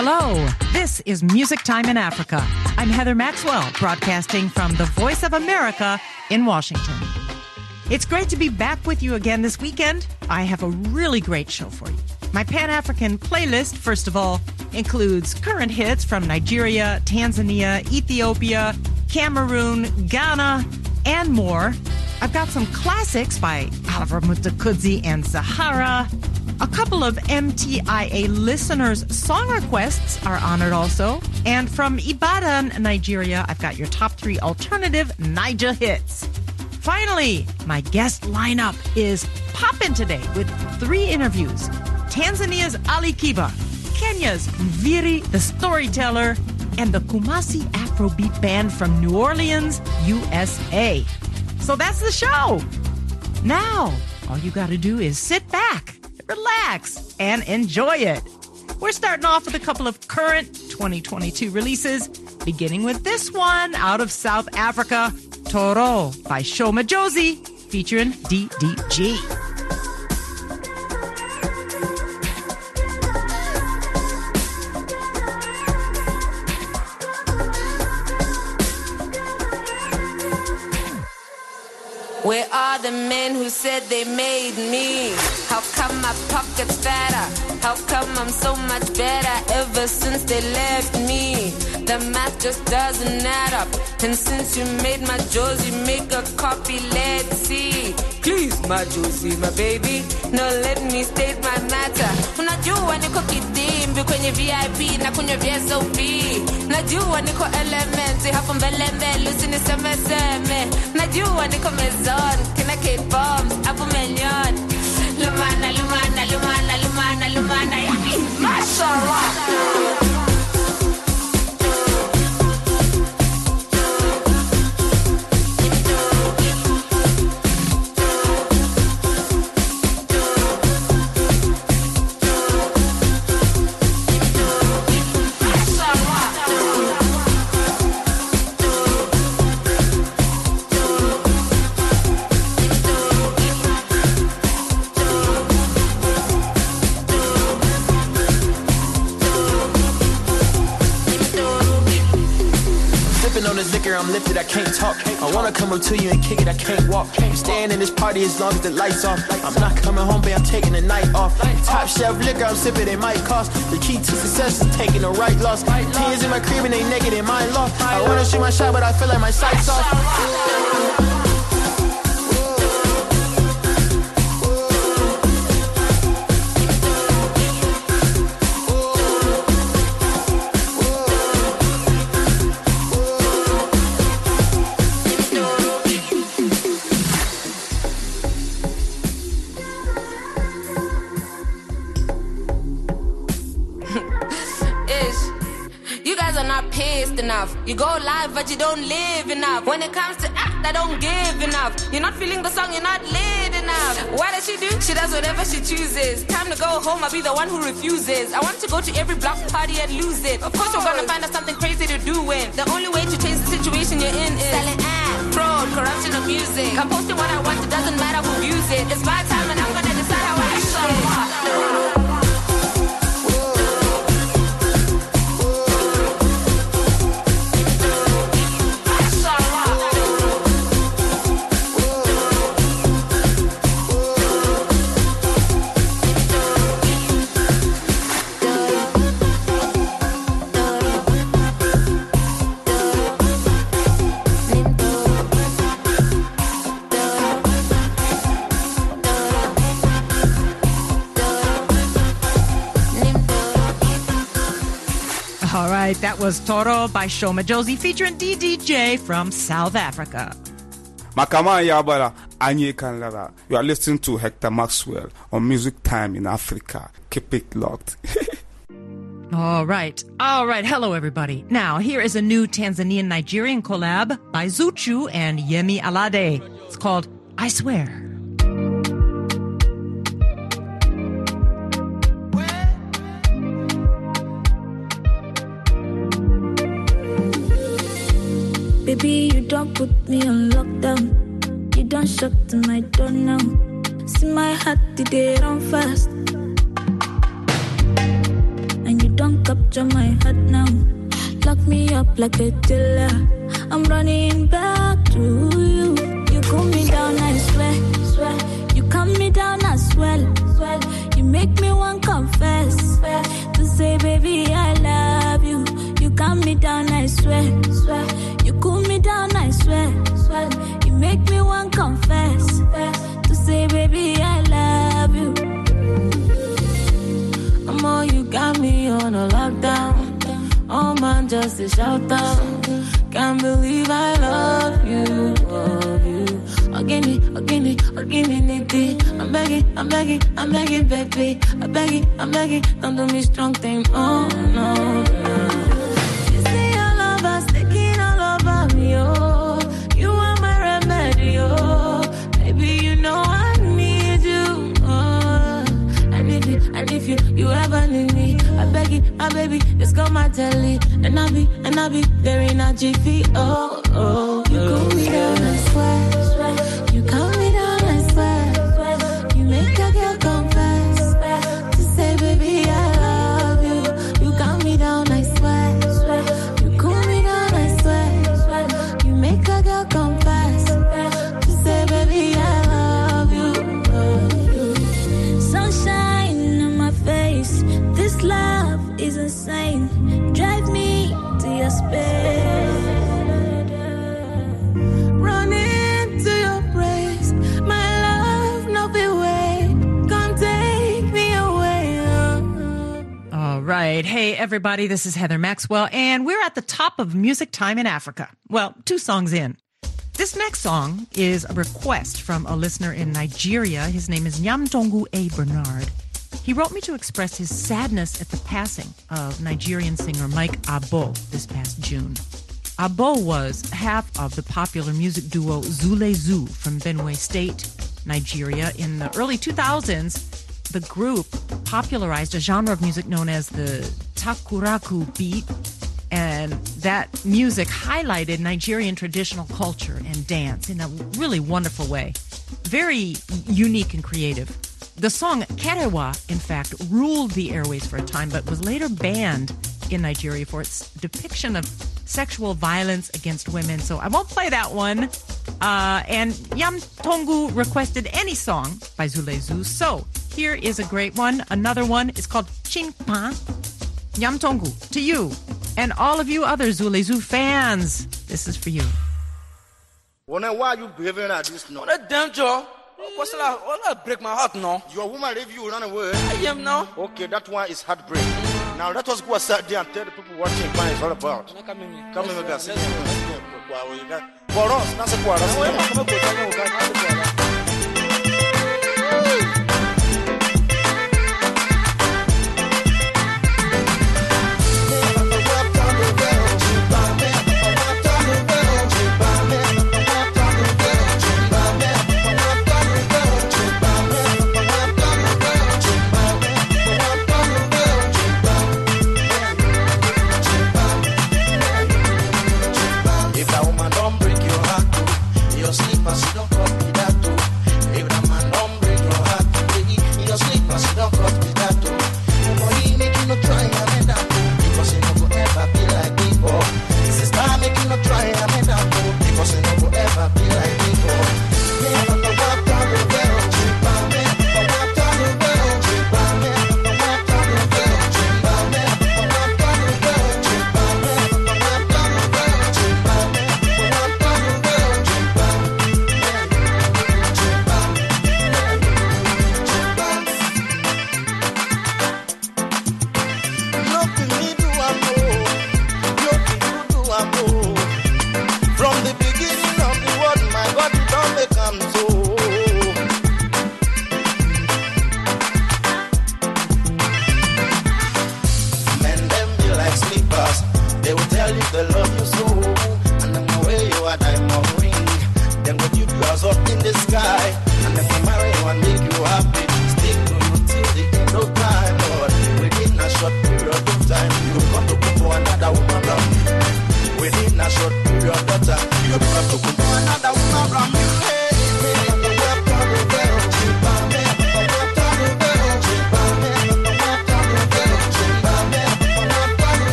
Hello, this is Music Time in Africa. I'm Heather Maxwell, broadcasting from the Voice of America in Washington. It's great to be back with you again this weekend. I have a really great show for you. My Pan-African playlist, first of all, includes current hits from Nigeria, Tanzania, Ethiopia, Cameroon, Ghana, and more. I've got some classics by Oliver Mtukudzi and Zahara. A couple of MTIA listeners' song requests are honored also. And from Ibadan, Nigeria, I've got your top 3 alternative Niger hits. Finally, my guest lineup is poppin' today with 3 interviews. Tanzania's Ali Kiba, Kenya's Mviri the Storyteller, and the Kumasi Afrobeat Band from New Orleans, USA. So that's the show. Now, all you got to do is sit back, relax, and enjoy it. We're starting off with a couple of current 2022 releases, beginning with this one out of South Africa, Toro by Shoma Josie, featuring DDG. Where are the men who said they made me? How come my pocket's fatter? How come I'm so much better ever since they left me? The math just doesn't add up. And since you made my Josie, make a copy, let's see. Please, my Josie, my baby, no, let me state my matter. Unajua niko kidimbi kwenye VIP na kwenye VSOP. Najua niko elementi hapo mbele mbele usinisemeseme. Najua niko mezon, kina Kate Bombs, hapo Melion. Lumana, lumana, lumana, lumana, lumana, mashallah. I'm lifted, I can't talk. I wanna come up to you and kick it, I can't walk. I'm staying in this party as long as the lights off. I'm not coming home, but I'm taking the night off. Top shelf liquor, I'm sipping, it might cost. The key to success is taking the right loss. Tears in my crib and they naked in my loft. I wanna shoot my shot, but I feel like my sight's off. Enough. You go live, but you don't live enough. When it comes to act, I don't give enough. You're not feeling the song, you're not lit enough. What does she do? She does whatever she chooses. Time to go home, I'll be the one who refuses. I want to go to every block party and lose it. Of course, we're gonna find out something crazy to do when the only way to change the situation you're in is selling ads, fraud, corruption of music. I'm posting what I want, it doesn't matter who views it. It's my time and I'm gonna decide how I use it. That was Toro by Shoma Josie featuring DDJ from South Africa. Makama Yabara, Anye Kanlara. You are listening to Hector Maxwell on Music Time in Africa. Keep it locked. All right. Hello, everybody. Now, here is a new Tanzanian-Nigerian collab by Zuchu and Yemi Alade. It's called I Swear. Baby, you don't put me on lockdown. You don't shut to my door now. See my heart, did it run fast. And you don't cup capture my heart now. Lock me up like a killer. I'm running back to you. You cool me down, I swear. You calm me down, I swear. You make me want confess. To say, baby, I love you. You calm me down, I swear. You cool me down, I swear. You make me want confess. To say, baby, I love you. Amor, you got me on a lockdown. Oh man, just a shout out. Can't believe I love you. Again, I'm begging, baby. I'm begging, don't do me strong thing. Oh no. You see your lover sticking all over me, oh. You are my remedy, oh. Baby, you know I need you, oh. And if you ever need me, I beg you, my baby, just call my telly. And I'll be there in a jiffy, oh. You cool me down, I swear. You calm me down, I swear. You make a girl confess. To say, baby, I love you. You calm me down, I swear. You cool me down, I swear. You make a girl confess. To say, baby, I love you. Sunshine on my face. This love is insane. Drive me to your space. Running to your praise. My love, no be way. Come take me away. All right. Hey, everybody. This is Heather Maxwell, and we're at the top of Music Time in Africa. Well, 2 songs in. This next song is a request from a listener in Nigeria. His name is Nyamtongu A. Bernard. He wrote me to express his sadness at the passing of Nigerian singer Mike Abo this past June. Abo was half of the popular music duo Zule Zoo from Benue State, Nigeria. In the early 2000s, the group popularized a genre of music known as the Takuraku beat, and that music highlighted Nigerian traditional culture and dance in a really wonderful way. Very unique and creative. The song Kerewa, in fact, ruled the airways for a time, but was later banned in Nigeria for its depiction of sexual violence against women. So I won't play that one. And Nyamtongu requested any song by Zule Zoo. So here is a great one. Another one is called Chingpa. Nyamtongu, to you and all of you other Zule Zoo fans, this is for you. Why are you behaving like this now? What a damn job. What's that? Break my heart now. Your woman leave you, run away. I am now. Okay, that one is heartbreak. Now let us go outside there and tell the people what Chingpa is all about. Come in, guys. For us, that's a quarter. If a woman don't break your heart, your sleepers don't copy that too.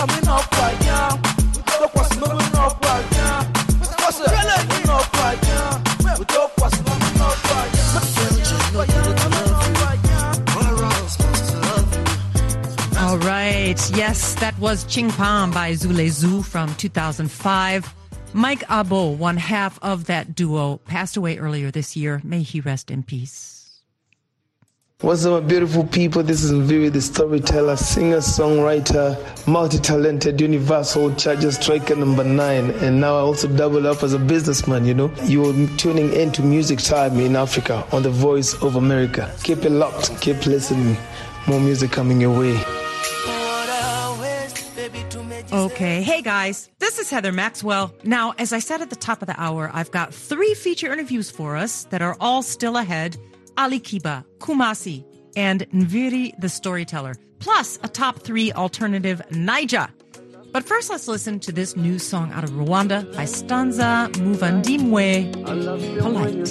All right. Yes, that was Ching Pam by Zule Zhu from 2005. Mike Abo, one half of that duo, passed away earlier this year. May he rest in peace. What's up, beautiful people? This is Mviri, the storyteller, singer, songwriter, multi-talented, universal charger striker number 9. And now I also double up as a businessman, you know. You're tuning into Music Time in Africa on the Voice of America. Keep it locked. Keep listening. More music coming your way. Okay. Hey, guys. This is Heather Maxwell. Now, as I said at the top of the hour, I've got 3 feature interviews for us that are all still ahead. Ali Kiba, Kumasi, and Mviri the Storyteller, plus a top 3 alternative Naija. But first, let's listen to this new song out of Rwanda by Stanza Muvandimwe, Polite.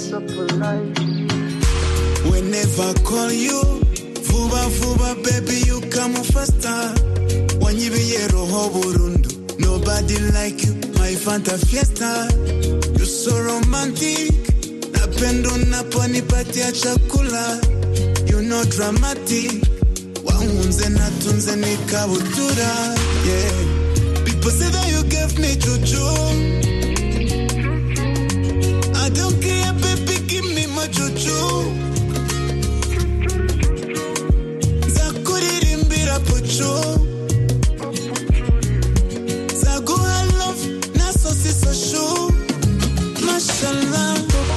Whenever I call you, Fuba Fuba, baby, you come faster. Wanyibiye roho burundu, nobody like you, my Fanta Fiesta. You're so romantic. Napendo naponipatia chakula, you know dramatic. Waunze natunze nikabutura, yeah. People say that you gave me juju. I don't care, baby, give me my juju. Zakurimbira pocho. Zagu I love, naso si so show. Mashallah.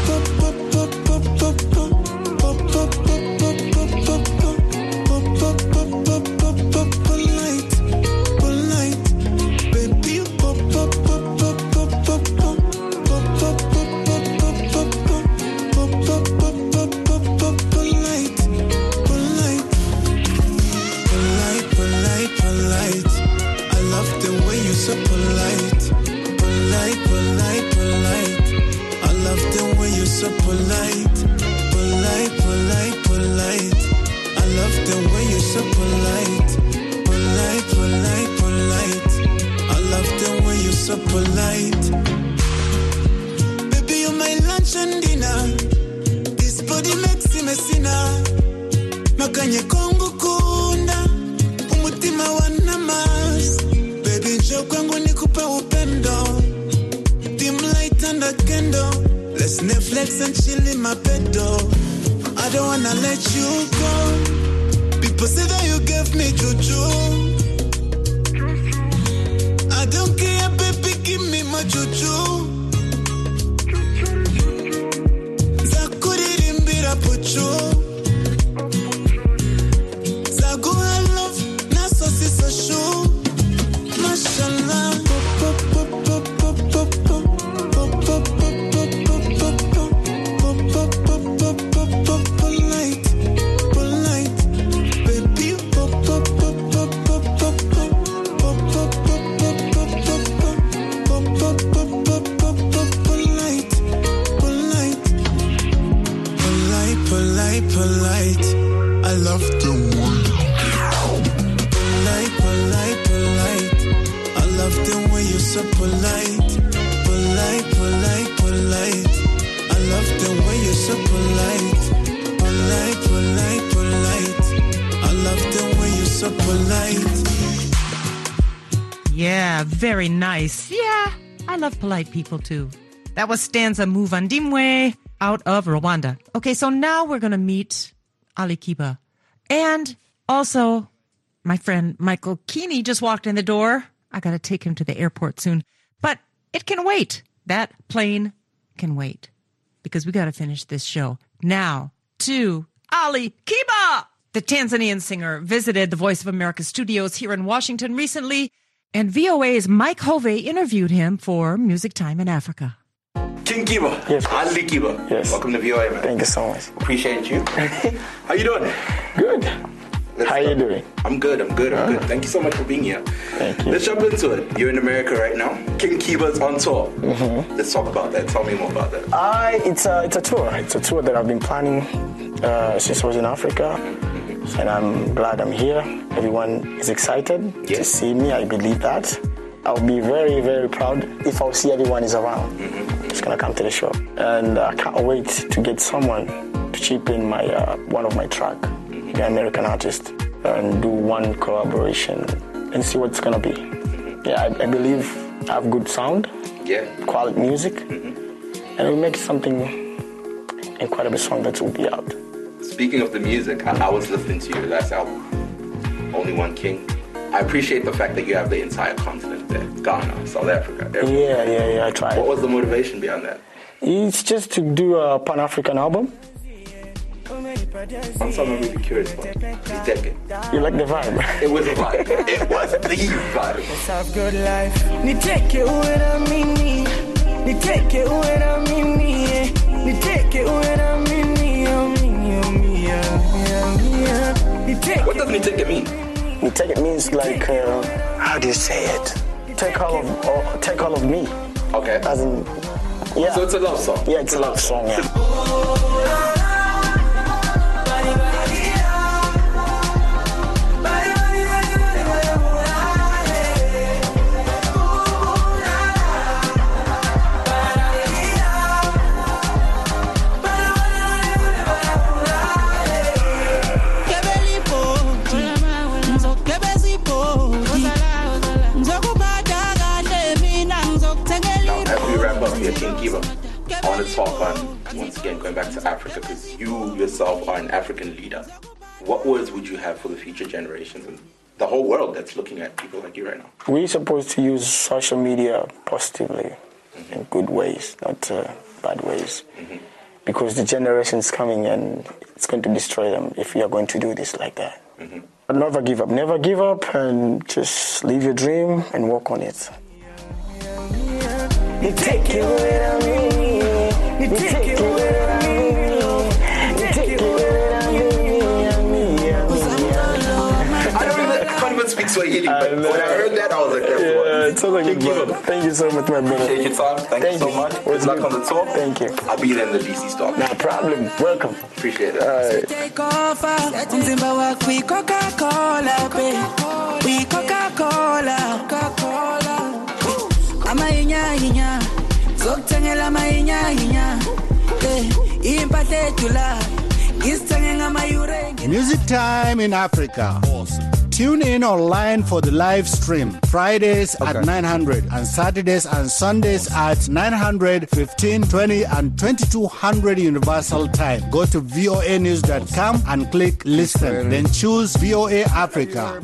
Yeah, very nice. Yeah, I love polite people too. That was Stanza Muvandimwe out of Rwanda. Okay, so now we're going to meet Ali Kiba. And also, my friend Michael Keeney just walked in the door. I got to take him to the airport soon. But it can wait. That plane can wait. Because we got to finish this show. Now, to Ali Kiba! The Tanzanian singer visited the Voice of America studios here in Washington recently, and VOA's Mike Hovey interviewed him for Music Time in Africa. King Kiba. Yes. Ali Kiba. Yes. Welcome to VOA, man. Thank you so much. Appreciate you. How you doing? Good. How you doing? I'm good. I'm good. Thank you so much for being here. Thank you. Let's jump into it. You're in America right now. King Kiba's on tour. Mm-hmm. Let's talk about that. Tell me more about that. It's a tour. It's a tour that I've been planning since I was in Africa. and I'm glad I'm here. Everyone is excited to see me. I believe that. I'll be very, very proud if I'll see everyone is around. It's gonna come to the show, and I can't wait to get someone to chip in my one of my track, the American artist, and do one collaboration and see what's gonna be. Yeah, I believe I have good sound, quality music, and we'll make something incredible song that will be out. Speaking of the music, I was listening to your last album, Only One King. I appreciate the fact that you have the entire continent there, Ghana, South Africa. Everywhere. Yeah, I tried. What was the motivation behind that? It's just to do a Pan-African album. One song I'm really curious about. Niteke. You like the vibe? It was a vibe. It was the vibe. Let's have good life. Niteke uwera mini. Niteke uwera mini. Niteke uwera mini. What does Niteke mean? Niteke means like, how do you say it? Take all of me. Okay. As in, yeah. So it's a love song. Yeah, it's a love song, yeah. King Kiba, I want to talk on, once again, going back to Africa, because you yourself are an African leader. What words would you have for the future generations and the whole world that's looking at people like you right now? We're supposed to use social media positively, in good ways, not bad ways, because the generation's coming and it's going to destroy them if we are going to do this like that. But never give up. Never give up, and just live your dream and work on it. You take it with me. You take it with me. You take it with me. I can't even speak Swahili, but when I heard that, I was like, it's so good, brother. Thank you so much, my brother. Appreciate your time. Thank you so much. Good luck on the tour. Thank you. I'll be there in the DC store. No problem. Welcome. Appreciate it. Take off. We Coca-Cola, babe. We Coca-Cola. Coca-Cola. Amainya, zokutengela amainya, impathe tula, isitengela amayure. Music Time in Africa. Awesome. Tune in online for the live stream Fridays at 900 and Saturdays and Sundays at 900, 15, 20 and 2200 Universal Time. Go to voanews.com and click listen. Then choose VOA Africa.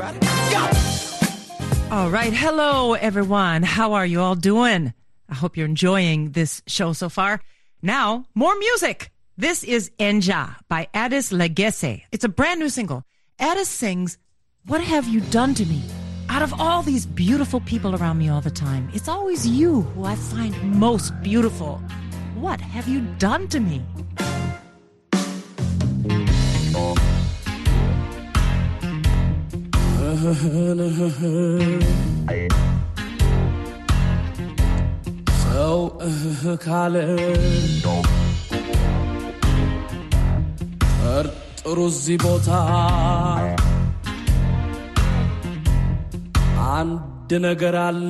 All right. Hello, everyone. How are you all doing? I hope you're enjoying this show so far. Now, more music. This is Enja by Addis Legese. It's a brand new single. Addis sings, "What have you done to me?" Out of all these beautiful people around me all the time, it's always you who I find most beautiful. What have you done to me? So ካለ ጥሩ እዚህ ቦታ አንድ ነገር አለ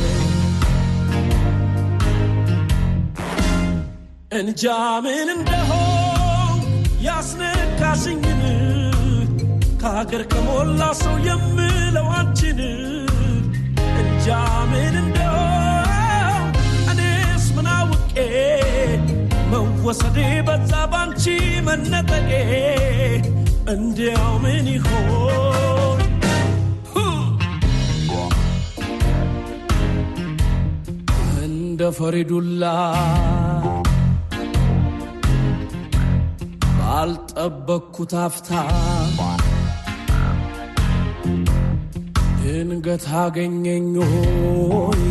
እንጃ ምን እንደሆን ያስነካሽኝን ከሀገር ከሞላ ሰው የምለው አንቺን እንጃ ምን እንደሆን እኔስ ምን አውቄ መወሰዴ በዛ ባንቺ መነጠቄ እንዲያው ምን ይሆን እንደ ፈሪዱላ ባልጠበቅኩት አፍታ ድንገት አገኘኝ ሆይ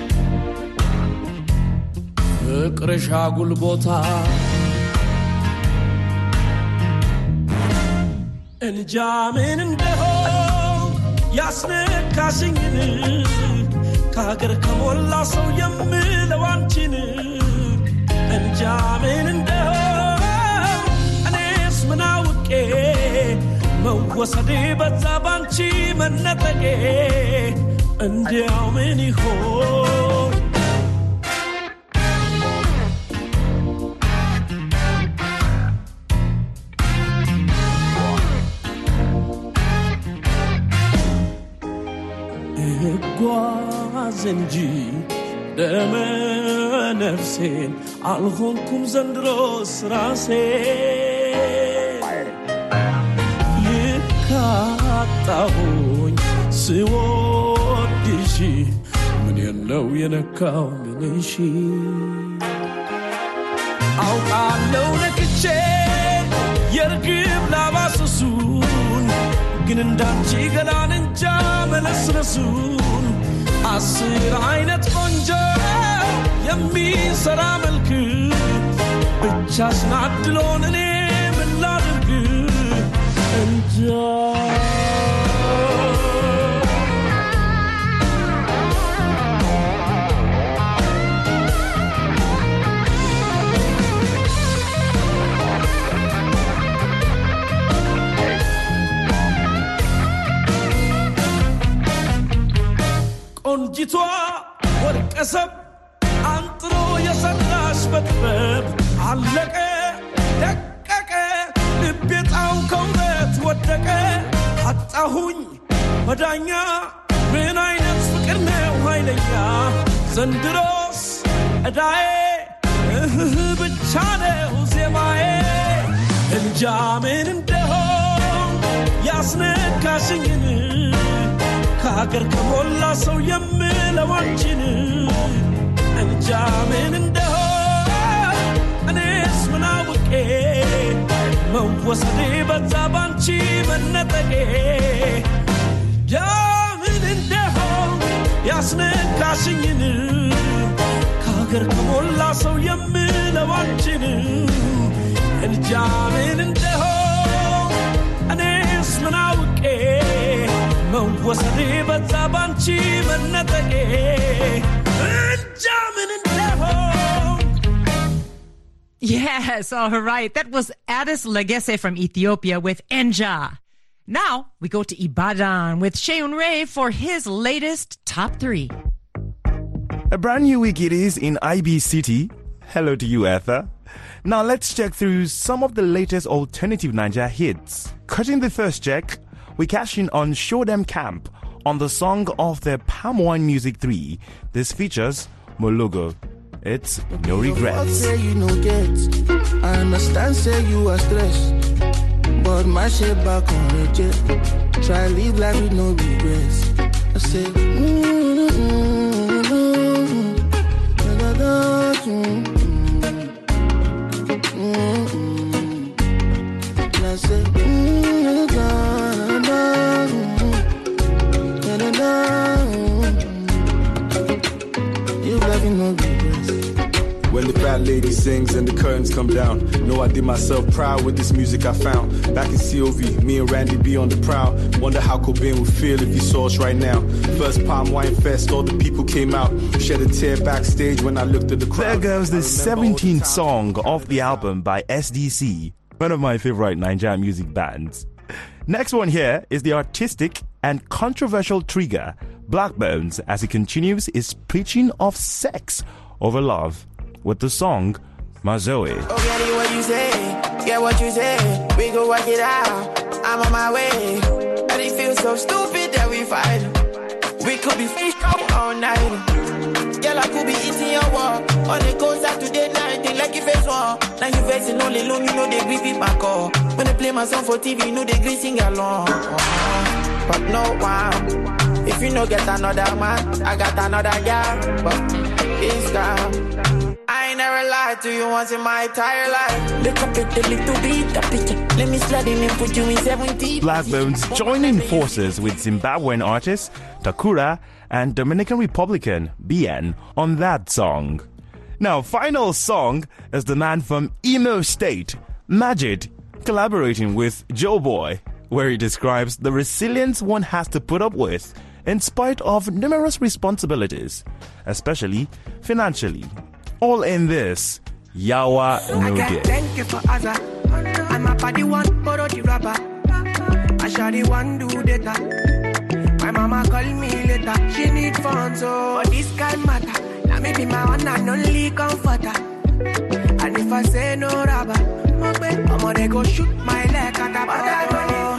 ፍቅርሽ አጉል ቦታ እንጃ ምን እንደሆን ያስነካሽኝን ከሀገር ከሞላ ሰው የምለው አንቺን እንጃ ምን እንደሆን እኔስ ምን አውቄ መወሰዴ በዛ ባንቺ መነጠቄ እንዲያው ምን ይሆን እጓዝ እንጂ ደመ ነፍሴን አልሆንኩም ዘንድሮስ ራሴ ልካጣሁኝ ስወድሽ ምን የለው የነካው ምንሽ አውቃለሁ ነክቼ የርግብ ላባስሱን ግን እንዳንቺ ገላን እንጃ መለስለሱን 10 አይነት ቆንጆ የሚሰራ መልክ ብቻ ስናድሎን እኔ ምን ላድርግ እንጃ ቆንጂቷ ወርቀሰብ አንጥሮ የሰራሽ በጥበብ አለቀ ደቀቀ ልቤ ጣው ከውበት ወደቀ አጣሁኝ መዳኛ ምን አይነት ፍቅር ነው ኃይለኛ ዘንድሮስ እዳዬ ብቻ ነው ዜማዬ እንጃ ምን እንደሆን ያስነካሽኝን ከሀገር ከሞላ ሰው የምለው አንቺን እንጃ ምን እንደሆን እኔስ ምን አውቄ መወሰዴ በዛ ባንቺ መነጠቄ እንጃ ምን እንደሆን ያስነካሽኝን ከሀገር ከሞላ ሰው የምለው አንቺን እንጃ ምን እንደሆን እኔስ ምን አውቄ መወሰዴ በዛ ባንቺ መነጠቄ እንጃ ምን እንደሆን Yes, all right. That was Addis Legesse from Ethiopia with Enja. Now we go to Ibadan with Sheun Ray for his latest top 3. A brand new week it is in IB City. Hello to you, Ether. Now let's check through some of the latest alternative Niger hits. Cutting the first check, we cash in on Show Them Camp on the song of their Palm Wine Music 3. This features Mologo. It's No Regrets. Say you no get. I understand say you are stressed, but my shit back on reject. Try live life with no regrets. I say I say you live with no regrets. When the fat lady sings and the curtains come down, know I did myself proud with this music I found. Back in COV, me and Randy B on the prowl. Wonder how Cobain would feel if he saw us right now. First Palm Wine Fest, all the people came out. Shed a tear backstage when I looked at the crowd. There goes the 17th song of the album by SDC, one of my favorite Nigerian music bands. Next one here is the artistic and controversial Trigger, Black Bones, as he continues his preaching of sex over love with the song Mazoe. Oh, get it what you say, get what you say. We go work it out, I'm on my way. And it feels so stupid that we fight. We could be fish all night. Girl, I could be eating your wall. On the coast Saturday night, they like you face one. Now you facing only alone, you know they grip it my call. When they play my song for TV, you know they grip sing along. But no one, if you no get another man, I got another girl. But it's gone. I ain't never lied to you once in my entire life. Look up at the little bit, the picture. Let me slide in and put you in 17. Black Bones joining forces with Zimbabwean artists Takura and Dominican Republican BN on that song. Now, final song is the man from Imo State, Majid, collaborating with Joe Boy, where he describes the resilience one has to put up with in spite of numerous responsibilities, especially financially. All in this Yawa No Day. Thank you for Azza. I'm a body one, borrow the rubber. shawty one do data. My mama call me later, she need funds, so but this kind matter. Now me be my one and only comforter. And if I say no rubber, I'ma they go shoot my leg at the bottom.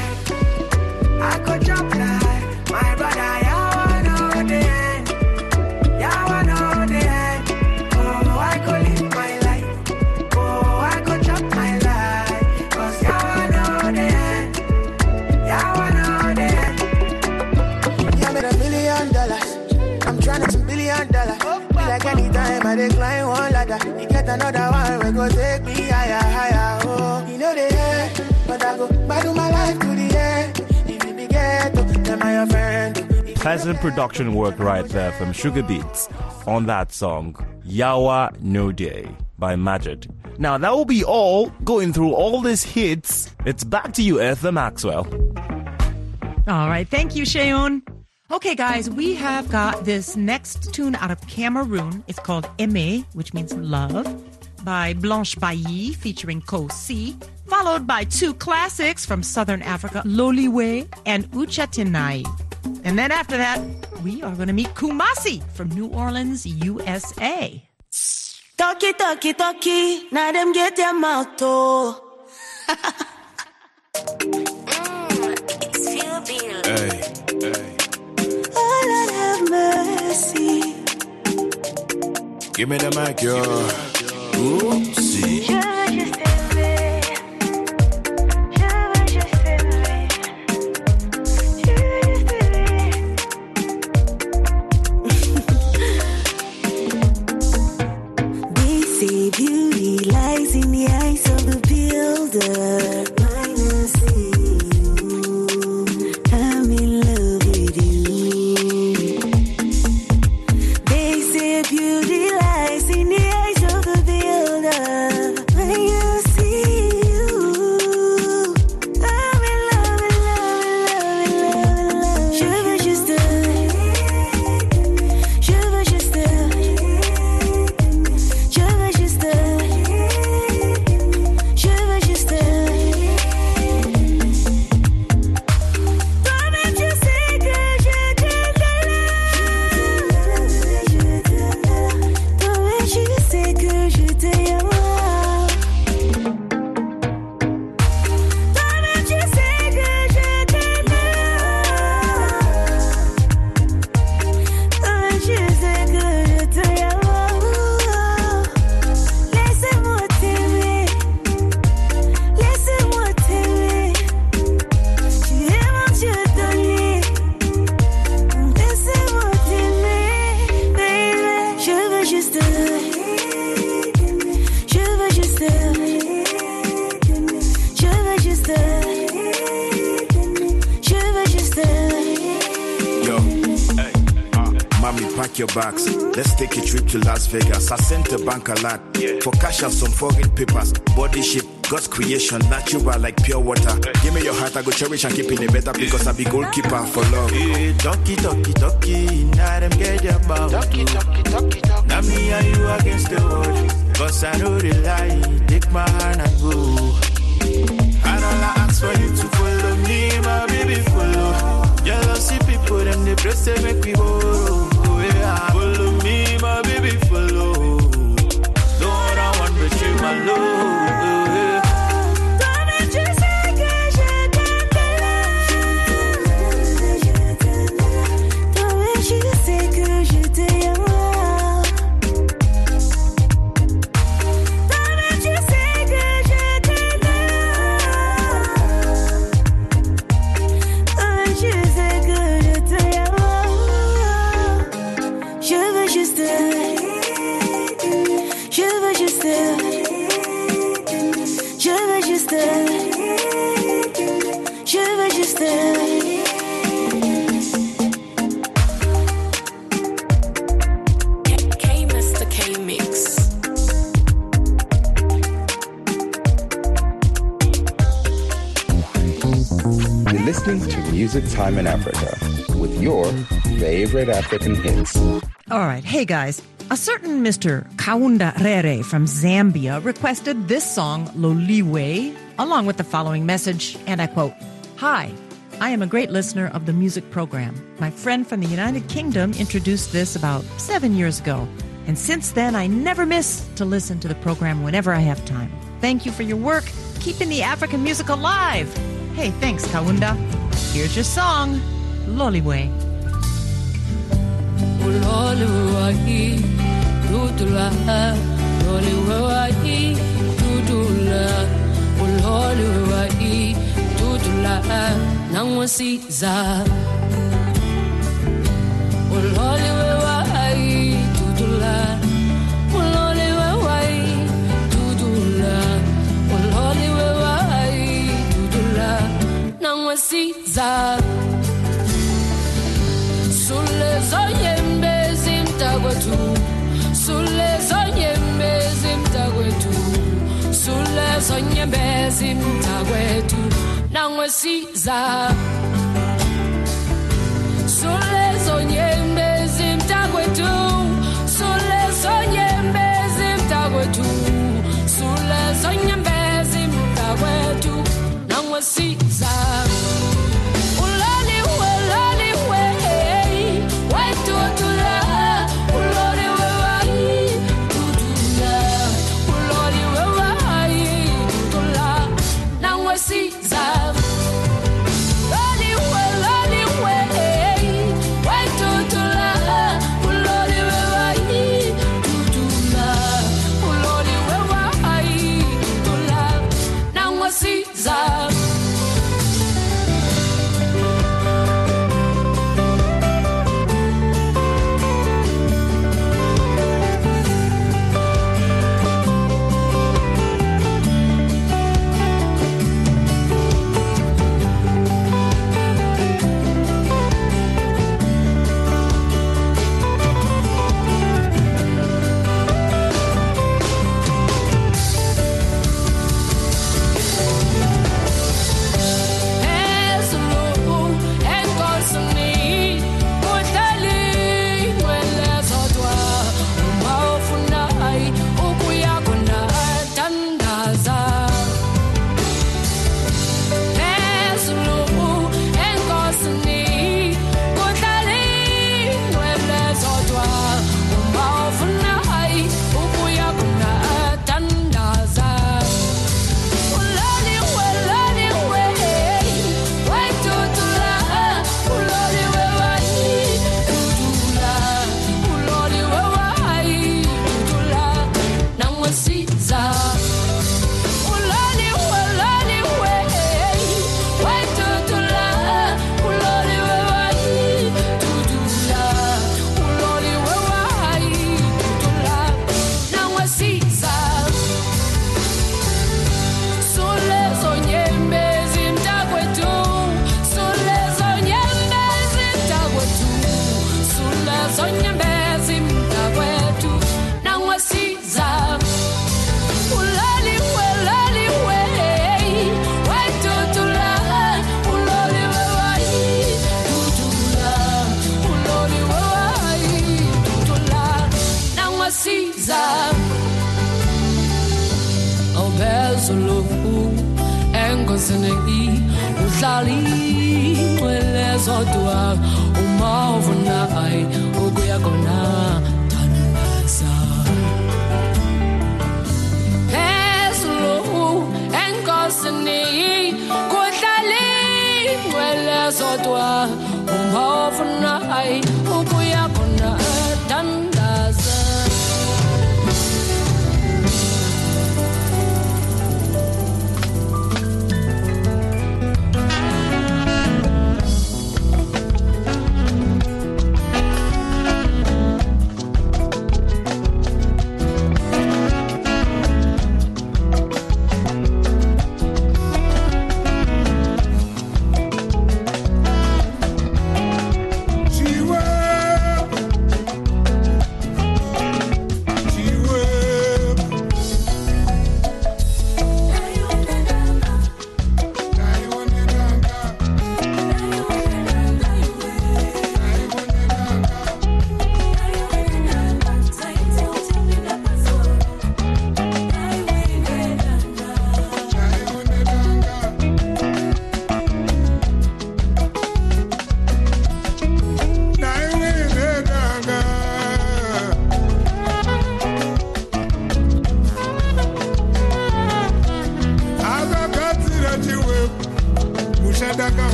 I go jump like my brother, y'all know the end. Y'all know the end. Oh, I go live my life. Oh, I go jump my life. Cause y'all know the end. Y'all know the end. Yeah, I made $1 million. I'm trying to $1 billion. Be like anytime I decline one ladder. You get another one, we go take me higher, higher. Oh, you know the end. But I go back to my life to the end. Pleasant production work right there from Sugar Beats on that song, Yawa No Day by Majid. Now that will be all. Going through all these hits, it's back to you, Eartha Maxwell. All right, thank you, Sheon. Okay, guys, we have got this next tune out of Cameroon. It's called Aimé, which means love, by Blanche Bailly featuring Kosi, followed by two classics from Southern Africa, Loliwe and Ucha Tinai. And then after that, we are going to meet Kumasi from New Orleans, USA. Talkie, talkie, talkie, now them get their mouth oh. It's feel beer. Hey, hey. Oh, Lord have mercy. Give me the mic, yo. Oopsie. Beauty lies in the eyes of the builder. Minus you, I'm in love with you. They say beauty lies in the eyes of the builder. When you see you, I'm in love, in love, in love, in love, in love. Je veux juste Pack your bags, let's take a trip to Las Vegas. I sent a bank a lot for cash out some foreign papers. Body shape, God's creation, natural like pure water. Give me your heart, I go cherish and keep it a better because I be goalkeeper for love. Hey, talkie, talkie, talkie, now them get your bow. Talkie, talkie, talkie, talkie. Now me and you against the world, cause I know the lie. Take my hand and go. And all I ask for you to follow me, my baby, follow. Jealousy people, them they press they make me borrow. Follow me, my baby, follow. Don't want to betray my love. Listening to Music Time in Africa with your favorite African hits. All right. Hey, guys. A certain Mr. Kaunda Rere from Zambia requested this song, Loliwe, along with the following message, and I quote, Hi, I am a great listener of the music program. My friend from the United Kingdom introduced this about 7 years ago. And since then, I never miss to listen to the program whenever I have time. Thank you for your work, keeping the African music alive. Hey, thanks, Kaunda. Here's your song, Loliwe. Sule zonyembe zimtagwetu, sule zonyembe zimtagwetu, sule zonyembe zimtagwetu, nangwesiza. Sule zonyembe zimtagwetu, sule zonyembe zimtagwetu, sule zonyembe zimtagwetu, nangwesiza.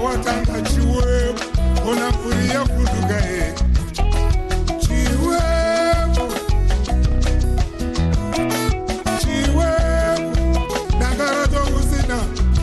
watanga chiwepo ona puri yafunduka chiwepo dangara tokusina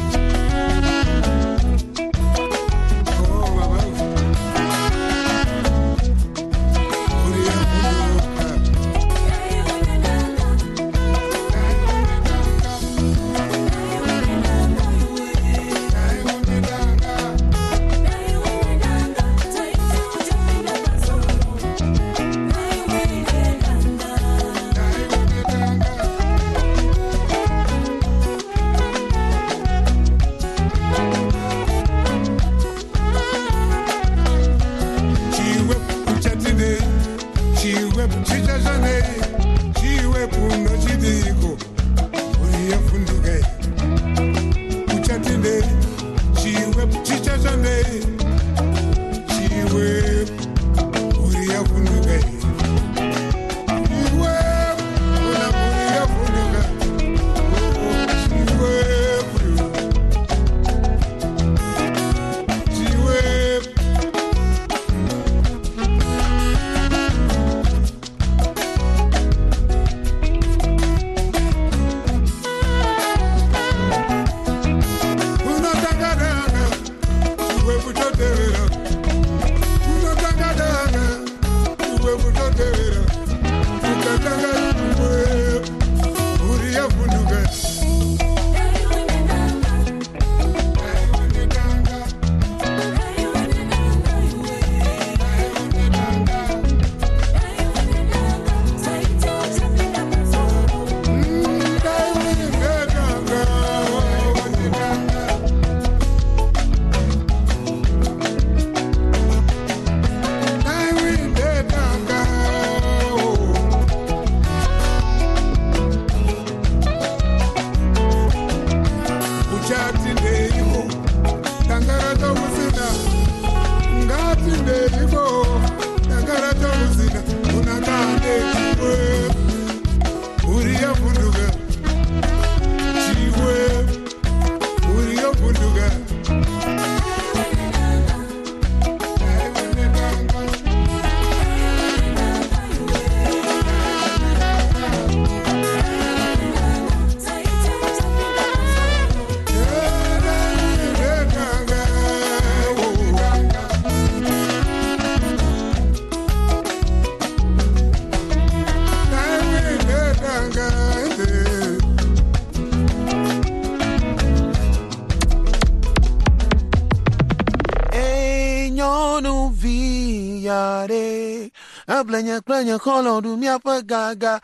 Planya colo do mi apagaga.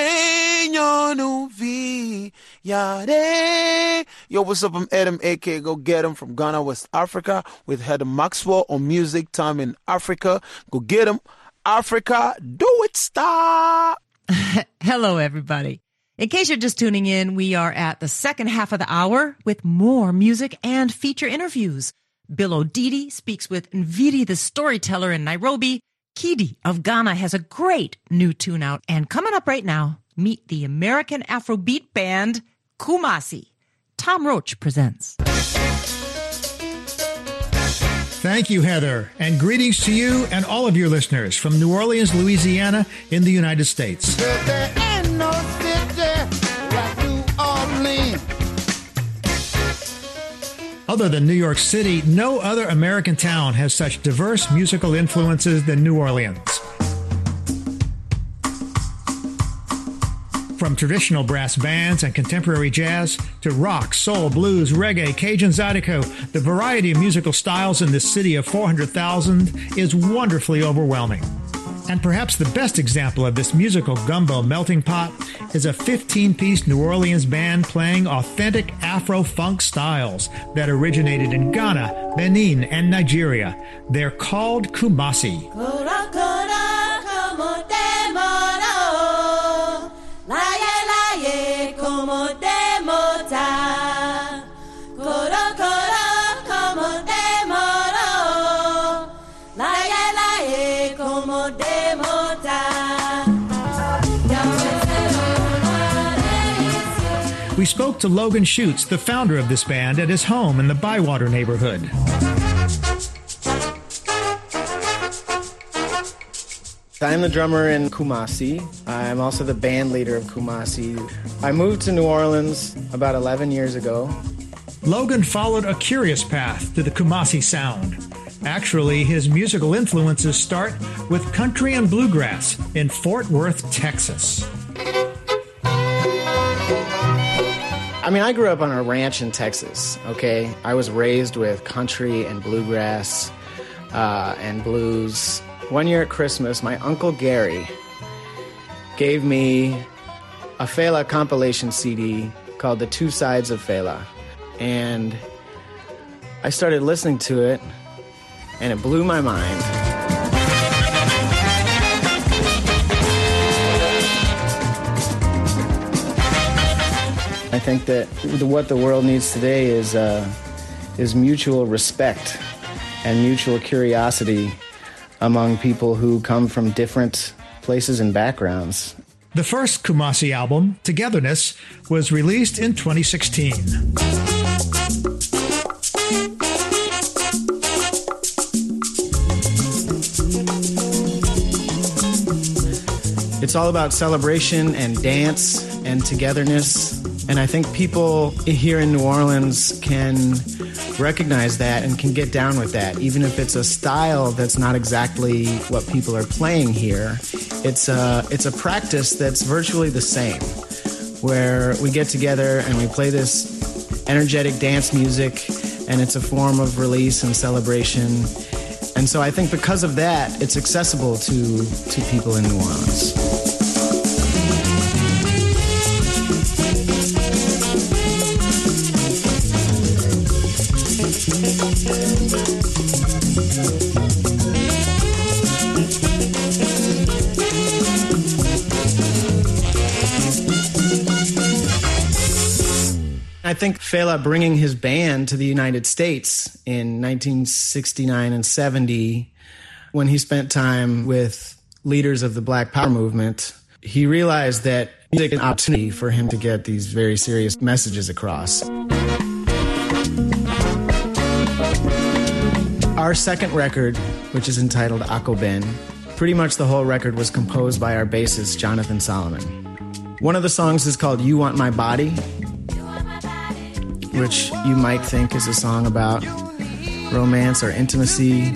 Yo, what's up? I'm Adam, aka Go Get 'em from Ghana, West Africa, with Heather Maxwell on Music Time in Africa. Go get 'em, Africa, do it, stop. Hello, everybody. In case you're just tuning in, we are at the second half of the hour with more music and feature interviews. Bill Odidi speaks with Nviri the Storyteller in Nairobi. Kidi of Ghana has a great new tune out. And coming up right now, meet the American Afrobeat band Kumasi. Tom Roach presents. Thank you, Heather, and greetings to you and all of your listeners from New Orleans, Louisiana, in the United States. There ain't no city like New Orleans. Other than New York City, no other American town has such diverse musical influences than New Orleans. From traditional brass bands and contemporary jazz to rock, soul, blues, reggae, Cajun Zydeco, the variety of musical styles in this city of 400,000 is wonderfully overwhelming. And perhaps the best example of this musical gumbo melting pot is a 15-piece New Orleans band playing authentic Afro-funk styles that originated in Ghana, Benin, and Nigeria. They're called Kumasi. We spoke to Logan Schutz, the founder of this band, at his home in the Bywater neighborhood. I'm the drummer in Kumasi. I'm also the band leader of Kumasi. I moved to New Orleans about 11 years ago. Logan followed a curious path to the Kumasi sound. Actually, his musical influences start with country and bluegrass in Fort Worth, Texas. I mean, I grew up on a ranch in Texas, okay? I was raised with country and bluegrass and blues. One year at Christmas, my Uncle Gary gave me a Fela compilation CD called The Two Sides of Fela. And I started listening to it, and it blew my mind. I think that what the world needs today is mutual respect and mutual curiosity among people who come from different places and backgrounds. The first Kumasi album, Togetherness, was released in 2016. It's all about celebration and dance and togetherness. And I think people here in New Orleans can recognize that and can get down with that. Even if it's a style that's not exactly what people are playing here, it's a practice that's virtually the same, where we get together and we play this energetic dance music, and it's a form of release and celebration. And so I think because of that, it's accessible to people in New Orleans. I think Fela bringing his band to the United States in 1969 and 70, when he spent time with leaders of the Black Power movement, he realized that music is an opportunity for him to get these very serious messages across. Our second record, which is entitled Akoben, pretty much the whole record was composed by our bassist, Jonathan Solomon. One of the songs is called You Want My Body, which you might think is a song about romance or intimacy.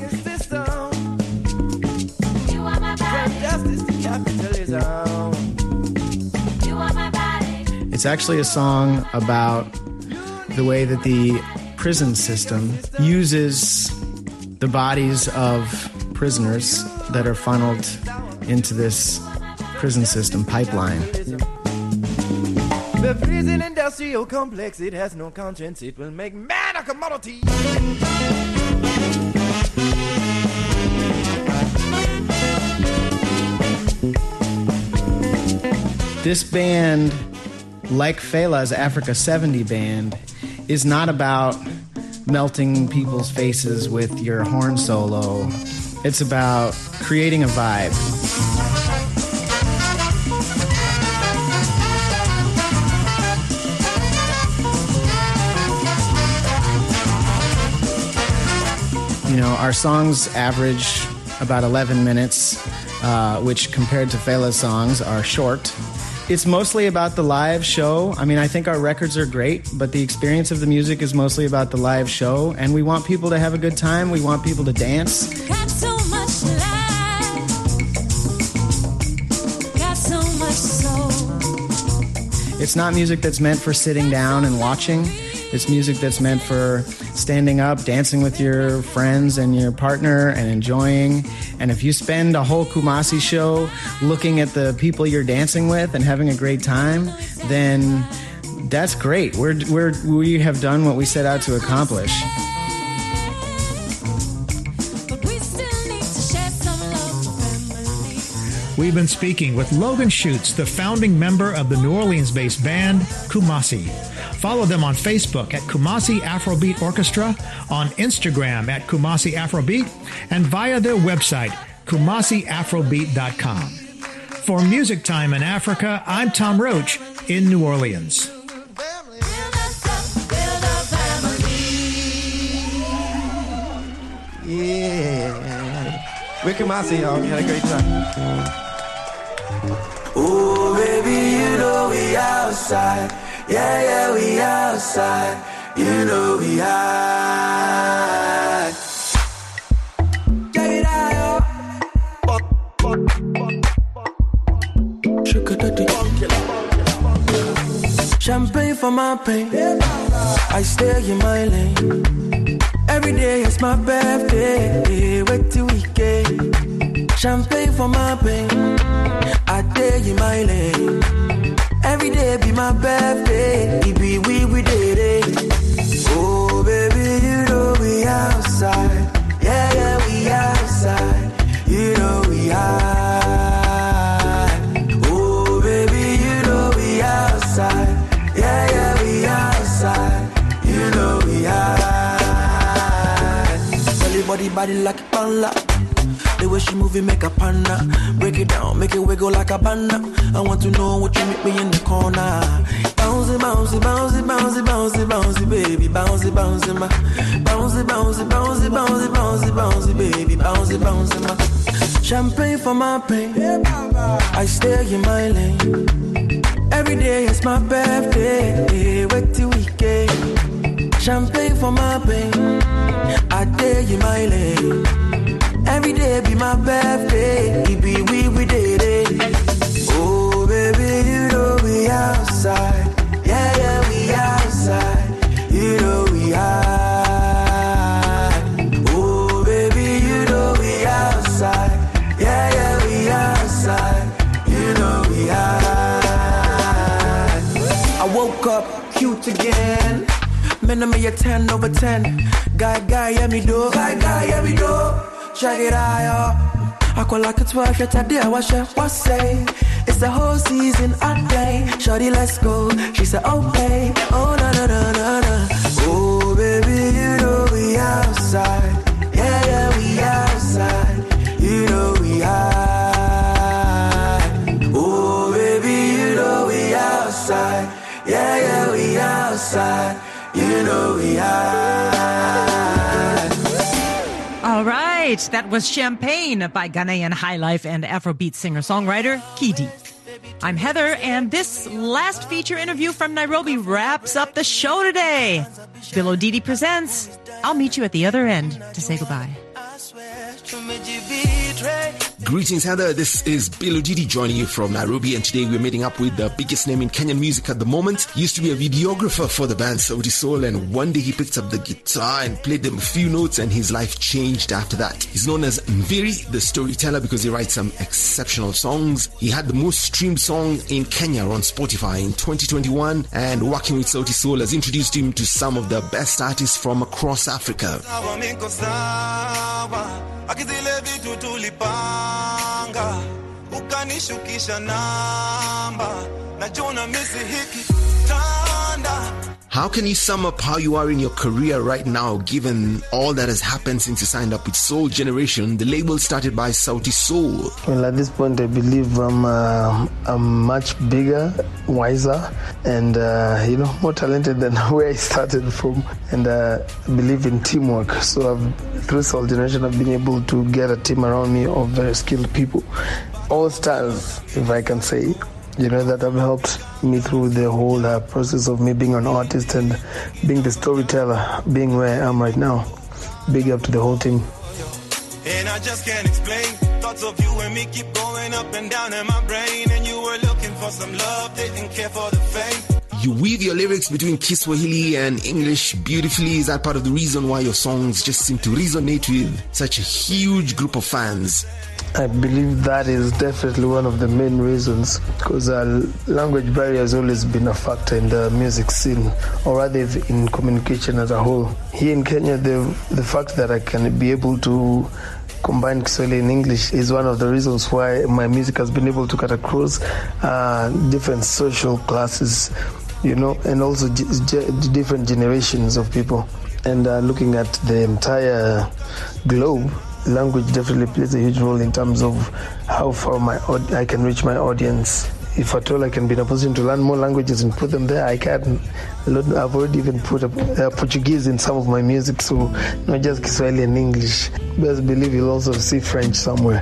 It's actually a song about the way that the prison system uses the bodies of prisoners that are funneled into this prison system pipeline. The prison industrial complex, it has no conscience, it will make man a commodity. This band, like Fela's Africa 70 band, is not about melting people's faces with your horn solo. It's about creating a vibe. You know, our songs average about 11 minutes, which compared to Fela's songs are short. It's mostly about the live show. I mean, I think our records are great, but the experience of the music is mostly about the live show, and we want people to have a good time. We want people to dance. Got so much life, got so much soul. It's not music that's meant for sitting down and watching. It's music that's meant for standing up, dancing with your friends and your partner and enjoying. And if you spend a whole Kumasi show looking at the people you're dancing with and having a great time, then that's great. We have done what we set out to accomplish. We've been speaking with Logan Schutz, the founding member of the New Orleans-based band Kumasi. Follow them on Facebook at Kumasi Afrobeat Orchestra, on Instagram at Kumasi Afrobeat, and via their website, KumasiAfrobeat.com. For Music Time in Africa, I'm Tom Roach in New Orleans. Yeah. Wicked Massey, y'all. We had a great time. Oh, baby, you know we outside. Yeah, yeah, we outside. You know we high. Check it out, Sugar daddy. Champagne for my pain. I stay in my lane. Every day is my birthday. Wait till weekend. Champagne for my pain. I stay in my lane. Every day be my birthday. It be we did it. Oh baby, you know we outside. Yeah, yeah, we outside. You know we high. Oh baby, you know we outside. Yeah, yeah, we outside. You know we high. Tell your body like a panda. The way she move it make a panda. Break it down, make it wiggle like a banda. I want to know what you make me in the corner. Bouncy, bouncy, bouncy, bouncy, bouncy, bouncy, baby. Bouncy, bouncy, ma. Bouncy, bouncy, bouncy, bouncy, bouncy, bouncy, baby. Bouncy, bouncy, ma. Champagne for my pain. I stay in my lane. Every day is my birthday. Wait till weekend. Champagne for my pain. I stay in my lane. Every day be my birthday. It be we did it. Oh baby, you know we outside. Yeah, yeah, we outside. You know we high. Oh baby, you know we outside. Yeah, yeah, we outside. You know we high. I woke up cute again. Man, I'm a 10 over 10. Guy, yeah, me do. Guy, yeah, me do. Check it out, I call like a 12 yet a day, what say? It's the whole season I play. Shorty, let's go. She said, okay. Oh, na na na na na. Oh, baby, you know we outside. Yeah, yeah, we outside. You know we high. Oh, baby, you know we outside. Yeah, yeah, we outside. You know we high. All right, that was Champagne by Ghanaian Highlife and Afrobeat singer-songwriter Kidi. I'm Heather, and this last feature interview from Nairobi wraps up the show today. Bill O'Didi presents. I'll meet you at the other end to say goodbye. Greetings, Heather. This is Bill O'Didi joining you from Nairobi, and today we're meeting up with the biggest name in Kenyan music at the moment. He used to be a videographer for the band Sauti Sol, and one day he picked up the guitar and played them a few notes, and his life changed after that. He's known as Mviri, the storyteller, because he writes some exceptional songs. He had the most streamed song in Kenya on Spotify in 2021, and working with Sauti Sol has introduced him to some of the best artists from across Africa. Akizile vitu tulipanga ukanishukisha namba najona misi hiki tanda. How can you sum up how you are in your career right now, given all that has happened since you signed up with Soul Generation, the label started by Sauti Sol? Well, at this point, I believe I'm much bigger, wiser, and more talented than where I started from. And I believe in teamwork. So through Soul Generation, I've been able to get a team around me of very skilled people, all stars, if I can say. That have helped me through the whole process of me being an artist and being the storyteller, being where I am right now. Big up to the whole team. And I just can't explain. Thoughts of you and me keep going up and down in my brain. And you were looking for some love, didn't care for the fame. You weave your lyrics between Kiswahili and English beautifully. Is that part of the reason why your songs just seem to resonate with such a huge group of fans? I believe that is definitely one of the main reasons, because language barrier has always been a factor in the music scene, or rather in communication as a whole. Here in Kenya, the fact that I can be able to combine Kiswahili and English is one of the reasons why my music has been able to cut across different social classes, and also different generations of people. And looking at the entire globe, language definitely plays a huge role in terms of how far I can reach my audience if at all I can be in a position to learn more languages and put them there, I can. I've already even put Portuguese in some of my music, so not just Kiswahili and English. Best believe you'll also see French somewhere.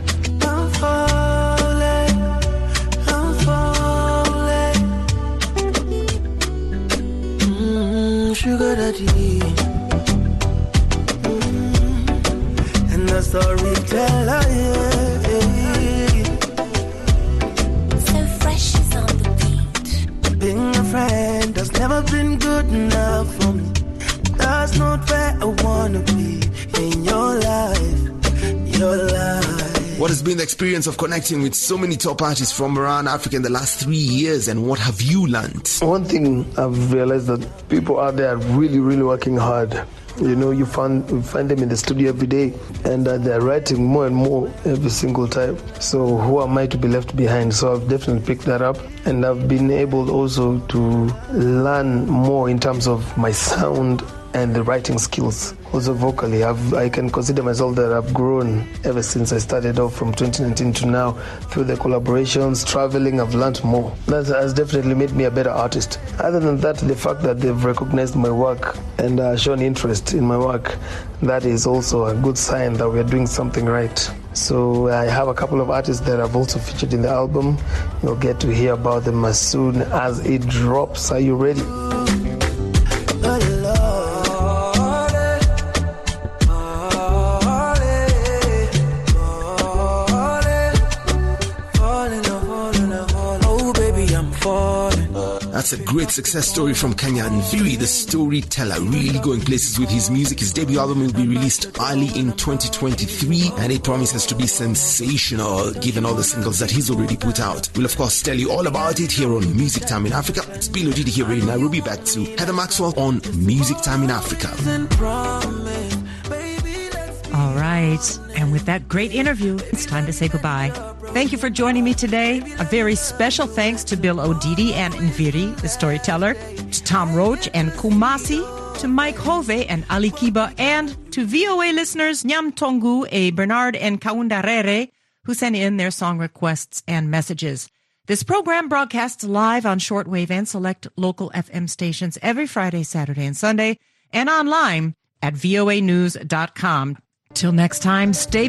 Sugar daddy, and the storyteller, So fresh is on the beat. Being a friend has never been good enough for me. That's not where I wanna be in your life, your life. What has been the experience of connecting with so many top artists from around Africa in the last 3 years, and what have you learned? One thing I've realized that people out there are really, really working hard. You know, you find them in the studio every day, and they're writing more and more every single time. So who am I to be left behind? So I've definitely picked that up, and I've been able also to learn more in terms of my sound and the writing skills. Also vocally, I can consider myself that I've grown ever since I started off from 2019 to now. Through the collaborations, traveling, I've learned more. That has definitely made me a better artist. Other than that, the fact that they've recognized my work and shown interest in my work, that is also a good sign that we're doing something right. So I have a couple of artists that I've also featured in the album. You'll get to hear about them as soon as it drops. Are you ready? That's a great success story from Kenya Nviri, the storyteller, really going places with his music. His debut album will be released early in 2023, and it promises to be sensational given all the singles that he's already put out. We'll of course tell you all about it here on Music Time in Africa. It's Bilo Didi here in Nairobi. Back to Heather Maxwell on Music Time in Africa. All right. And with that great interview, it's time to say goodbye. Thank you for joining me today. A very special thanks to Bill Odidi and Nviri, the storyteller, to Tom Roach and Kumasi, to Mike Hove and Ali Kiba, and to VOA listeners Nyam Tongu, A. Bernard, and Kaundarere, who sent in their song requests and messages. This program broadcasts live on shortwave and select local FM stations every Friday, Saturday, and Sunday, and online at voanews.com. Till next time, stay